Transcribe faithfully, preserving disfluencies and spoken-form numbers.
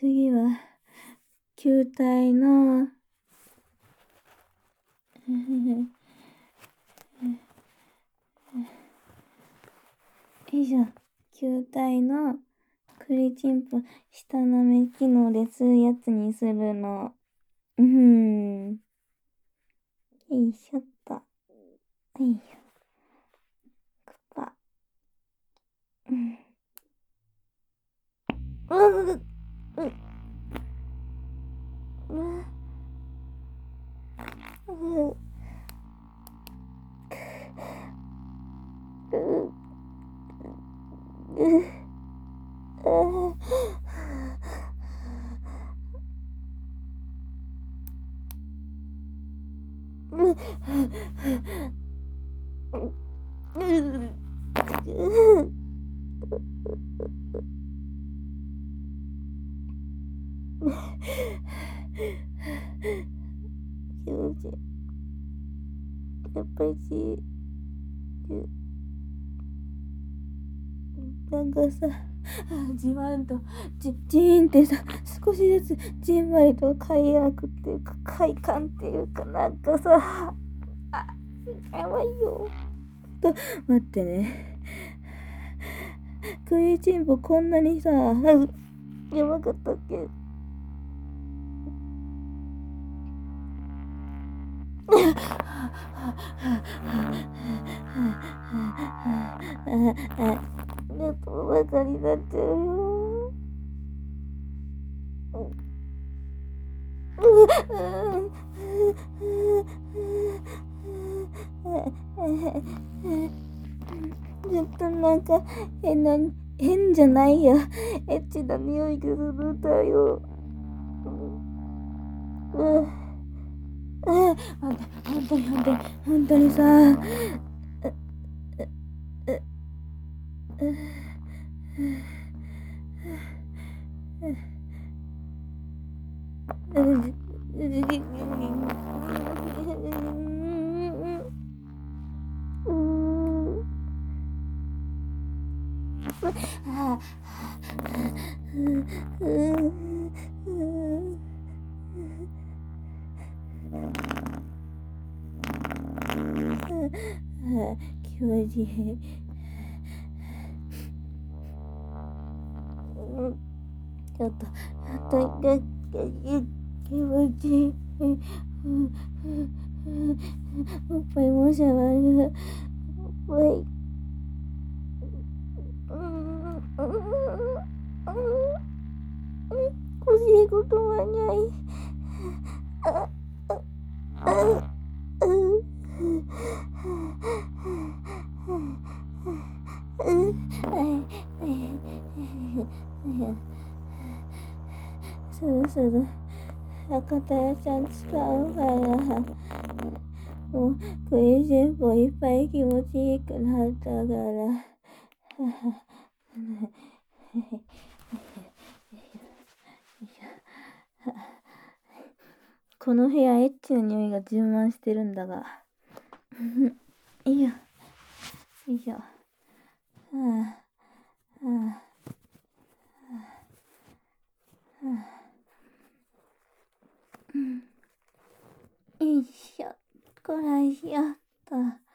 次は、球体の、よいしょ。球体の栗チンポ下なめ機能で吸うやつにするの。うーん。よいしょっと。よいしょ。ここ。うん。うううううう気持ちいい。やっぱりち、なんかさ、じわんと、じ、じーんってさ、少しずつじんわりと快楽っていうか、快感っていうかなんかさ、あ、やばいよ。と、待ってね。クイチンポこんなにさ、やばかったっけ？ちょっとバカになっちゃうよ。ちょっとなんか変な、変じゃないや。エッチな匂いがするんだよ。うん。本当に本当に本当にさ、気持ちいい。ちょっと、ちょっと、気持ちいい。おっぱいもしゃわる。おっぱい。欲しいことはない。あ、あ、あ、そろそろ赤たやちゃん使うから、もうクイズンポいっぱい気持ちいいくなったから。この部屋エッチな匂いが充満してるんだが。いいよ。よいしょ。はあ、はあ、はあ、はあ。うん。よいしょ。こらしよっと。